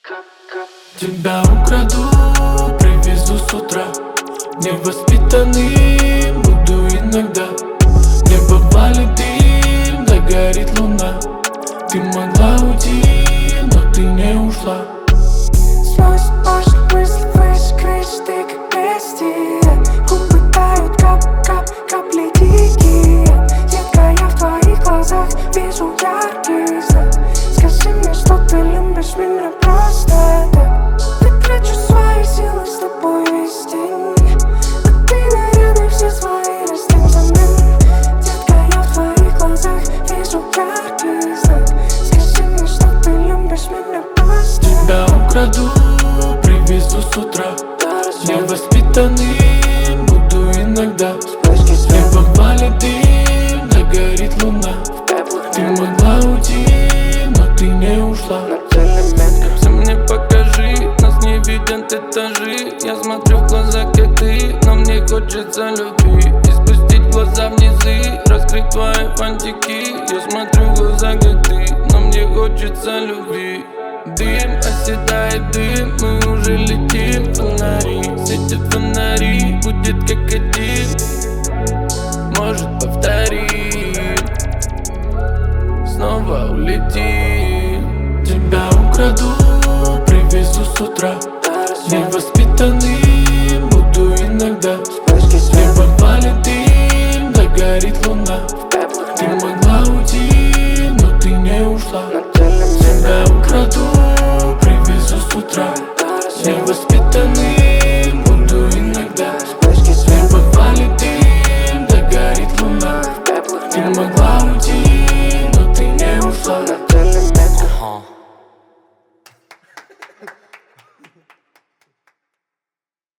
Тебя украду, привезу с утра. Невоспитанным буду иногда. Небо валит дым, да горит луна. Ты могла уйти, но ты не ушла. Сквозь дождь мысли высквозь, ты как листья. Губы тают, капли дикие. Детка, я в твоих глазах вижу яркий знак. Скажи мне, что ты любишь меня просто так. Вытрачу свои силы с тобой весь день. А ты наряды все свои растем взамен. Детка, я в твоих глазах вижу яркий знак. Скажи мне, что ты любишь меня просто так. Тебя украду, привезу с утра. Невоспитанным буду иногда. Небо валит дым, да горит луна. Ты могла уйти, но ты не ушла. Ты мне покажи, нас не видят этажи. Я смотрю в глаза, как ты, но мне хочется любви. И спустить глаза в низы, раскрыть твои фантики. Я смотрю в глаза, как ты, но мне хочется любви. Дым, оседает дым, мы уже летим. Фонари, светят фонари, будет как один. Может повторим, снова улетим. Тебя украду, привезу с утра. Невоспитанный